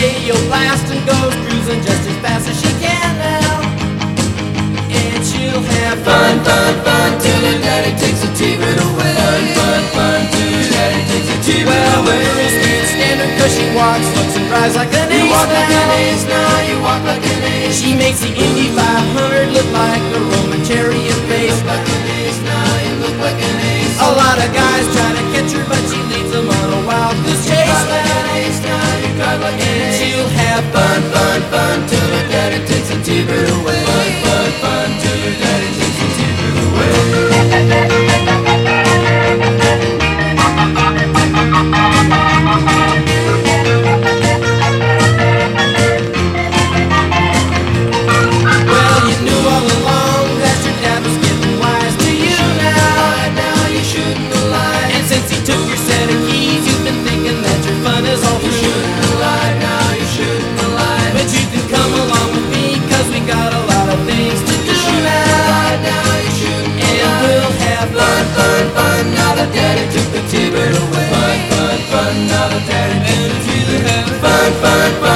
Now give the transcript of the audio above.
stereo blast and goes cruising just as fast as she can now. And she'll have fun, fun, fun till her daddy takes the T-bird away. Fun, fun, fun till her daddy takes the T-bird away. Well, the girls can't stand her 'cause she walks, looks and drives like an ace. You walk like an ace now, you walk like an ace. She makes the Indy 500 look like a Roman chariot race. You look like an ace now, you look like an ace. A lot of guys try to catch her, but she leads them on a wild goose chase. You drive like an ace now, you drive like an ace. She'll have fun, fun, fun till her daddy takes the T-bird away. Fun, fun, fun till her daddy takes the T-bird away. Well, you knew all along that your dad was getting wise to you now. Now you shouldn't have lied. And since he took your set of keys, you've been thinking that your fun is all through. You shouldn't have lied, now you shouldn't have lied. But you can come along with me, 'cause we got a lot of things to do now. Now you shouldn't have lied. And we'll have fun, fun, fun, now that daddy took the T-bird away. Fun, fun, fun, now that daddy took the T-bird away. Fun, fun, fun.